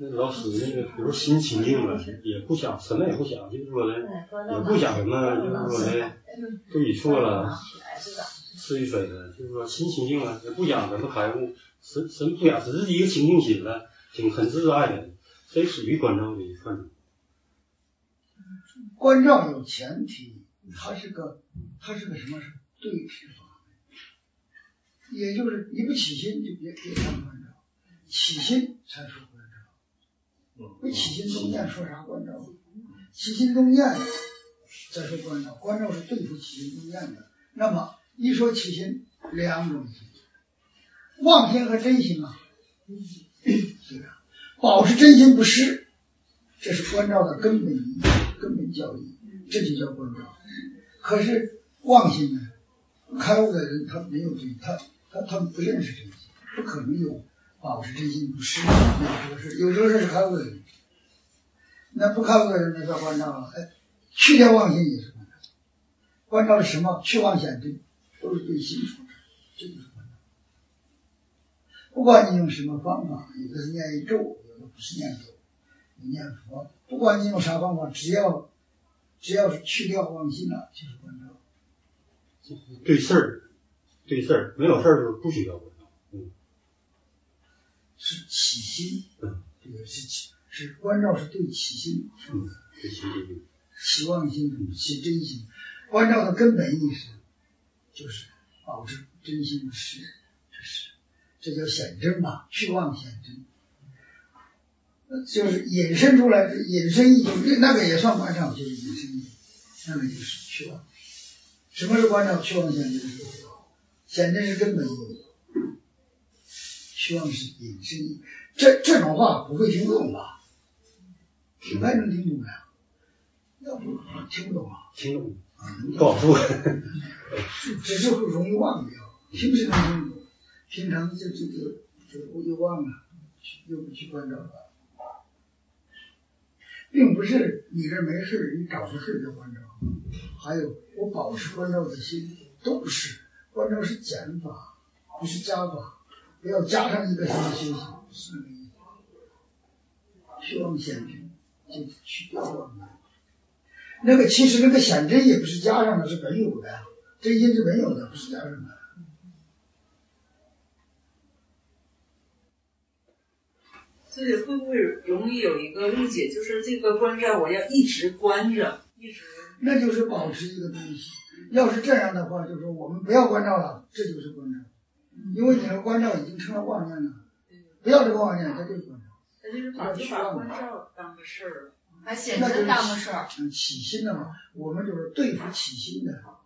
那老师那个，比如心清净了，也不想什么也不想，就是说的，也不想什么，就是说的对与错了，是与非了，就是说心清净了，也不想什么开悟，神不想，只是一个清净心了，很自在的，这属于关照的范畴。 关照有前提，它是个什么？是对治法门，也就是你不起心就别谈关照，起心才说关照。不起心动念说啥关照？起心动念再说关照，关照是对付起心动念的。那么一说起心，两种心，妄心和真心啊，对吧？保持真心不失，这是关照的根本意义、根本教义，这就叫关照。可是妄心呢，开悟的人他没有对他不认识真心，不可能有保持真心不失有这个事是开悟的人。那不开悟的人呢，叫关照了，去掉妄心也是关照。关照是什么？去妄显真，都是对心说的，这就是关照。不管你用什么方法，有的是念一咒，有的不是念咒，你念佛，不管你用啥方法，只要是去掉妄心了，就是关照。 对事儿，没有事儿就不需要关照。 是起心，这个是关照，是对起心， 对起心， 起妄心，起真心。关照的根本意思就是保持真心不失，这叫显真吧，去妄显真。就是引申出来，引申意就是那个也算关照，就是引申意，那个就是去妄。什么是关照？去妄显真，显真是根本意义，去妄是引申意。这种话不会听不懂吧？应该能听懂的，要不听不懂啊？ 听懂不好说， 只是会容易忘掉，平时能听懂，平常就又忘了，又不去关照了。并不是你这没事，你找个事就关照。还有我保持关照的心，都不是关照，是减法，不是加法。不要加上一个什么修行，不是那个意思。去妄显真，就去掉妄念。那个其实那个显真也不是加上的，是本有的，真心是本有的，不是加上的。 所以会不会容易有一个误解，就是这个关照我要一直关着， 那就是保持一个东西。要是这样的话，就是说我们不要关照了，这就是关照，因为你的关照已经成了妄念了。不要这个妄念，它就是关照。 它就是把关照当个事儿了， 把显真当个事儿。 起心的嘛，我们就是对付起心的。